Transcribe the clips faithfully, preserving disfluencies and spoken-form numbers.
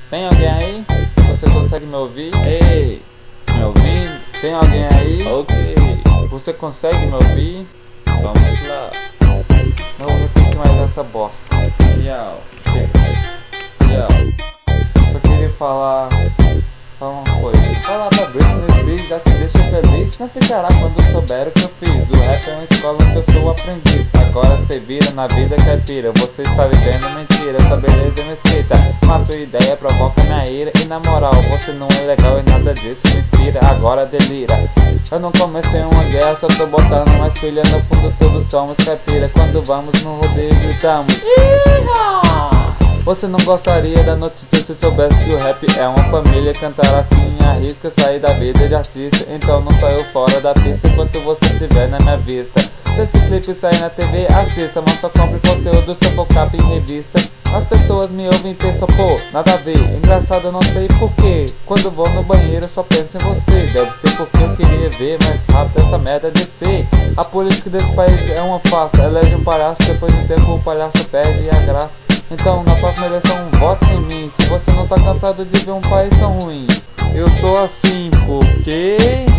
Tem alguém aí? Você consegue me ouvir? Ei, me ouvindo? Tem alguém aí? Ok. Você consegue me ouvir? Vamos lá. Não vou repetir mais essa bosta. Miau. Chega. Miau. Só queria falar... Falar uma coisa. Falar da Britney Spears já te deixa feliz. Não ficará quando souber o que eu fiz. O rap é uma escola onde eu sou aprendiz. Agora cê vira na vida caipira. Você está vivendo mentira, essa beleza é mesquita. Mas sua ideia provoca minha ira. E na moral, você não é legal e nada disso me inspira. Agora delira. Eu não comecei uma guerra, só tô botando mais pilha. No fundo todos somos caipira. Quando vamos no rodeio gritamos Iha! Você não gostaria da notícia se soubesse que o rap é uma família. Cantar assim arrisca sair da vida de artista. Então não saiu fora da pista enquanto você estiver na minha vista. Se esse clipe sair na T V, assista. Mas só compre conteúdo, só for capa em revista. As pessoas me ouvem e pensam, pô, nada a ver. Engraçado, eu não sei porquê. Quando vou no banheiro eu só penso em você. Deve ser porque eu queria ver mais rápido essa merda descer. A política desse país é uma farsa. Elege um palhaço, depois de um tempo o palhaço perde a graça. Então na próxima eleição vote em mim. Se você não tá cansado de ver um país tão ruim. Eu sou assim porque...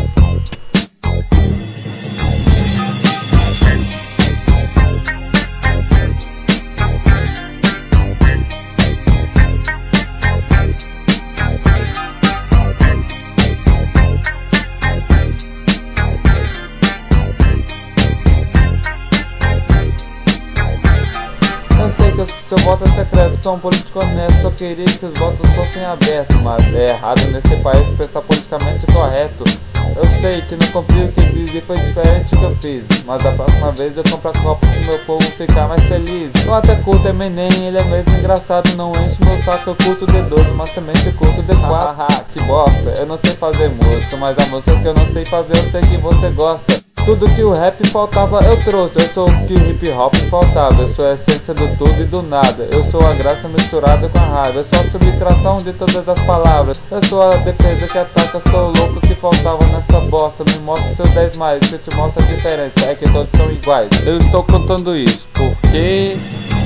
Seu voto é secreto, sou um político honesto. Só queria que os votos fossem abertos. Mas é errado nesse país pensar politicamente correto. Eu sei que não confio que fiz e foi diferente o que eu fiz. Mas da próxima vez eu compro a copa pro meu povo ficar mais feliz. Eu até curto Eminem, ele é mesmo engraçado. Não enche meu saco, eu curto D doze, mas também te curto D quatro. Que bosta, eu não sei fazer música, mas a música que eu não sei fazer eu sei que você gosta. Tudo que o rap faltava eu trouxe. Eu sou o que o hip hop faltava. Eu sou a essência do tudo e do nada. Eu sou a graça misturada com a raiva. Eu sou a subtração de todas as palavras. Eu sou a defesa que ataca. Eu sou o louco que faltava nessa bosta. Me mostra seus dez mais, que eu te mostro a diferença. É que todos são iguais. Eu estou contando isso porque...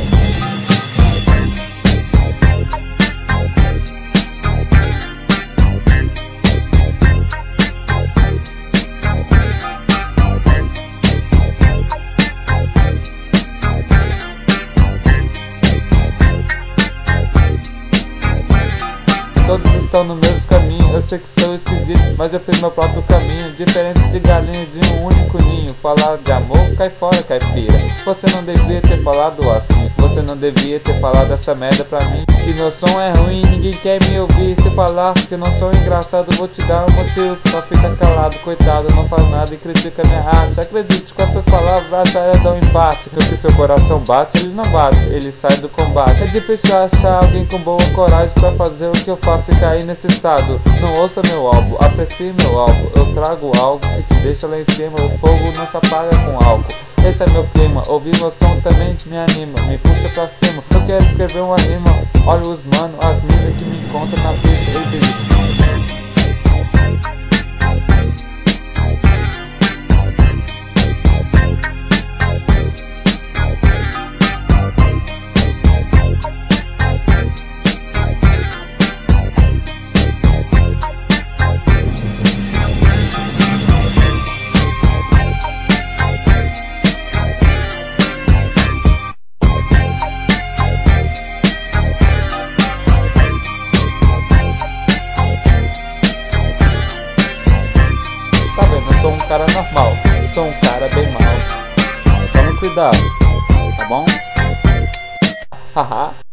Todos estão no mesmo caminho, eu sei que sou esquisito, mas eu fiz meu próprio caminho. Diferente de galinhas de um único ninho. Falar de amor, cai fora, caipira. Você não devia ter falado assim. Você não devia ter falado essa merda pra mim. Que meu som é ruim, ninguém quer me ouvir. Se falar que eu não sou engraçado, vou te dar um motivo. Só fica calado, coitado, não faz nada e critica minha arte. Acredite, com as suas palavras a saia dá um empate. Porque seu coração bate, ele não bate, ele sai do combate. É difícil achar alguém com boa coragem pra fazer o que eu faço e cair nesse estado. Não ouça meu álbum, aprecie meu álbum. Eu trago algo que te deixa lá em cima. O fogo não se apaga com álcool. Esse é meu clima, ouvir meu som também me anima. Me puxa pra cima, eu quero escrever uma rima. Olha os mano, as minas que me encontram na pista. Ei, eu sou um cara normal, eu sou um cara bem mal. Tome cuidado, tá bom? Haha.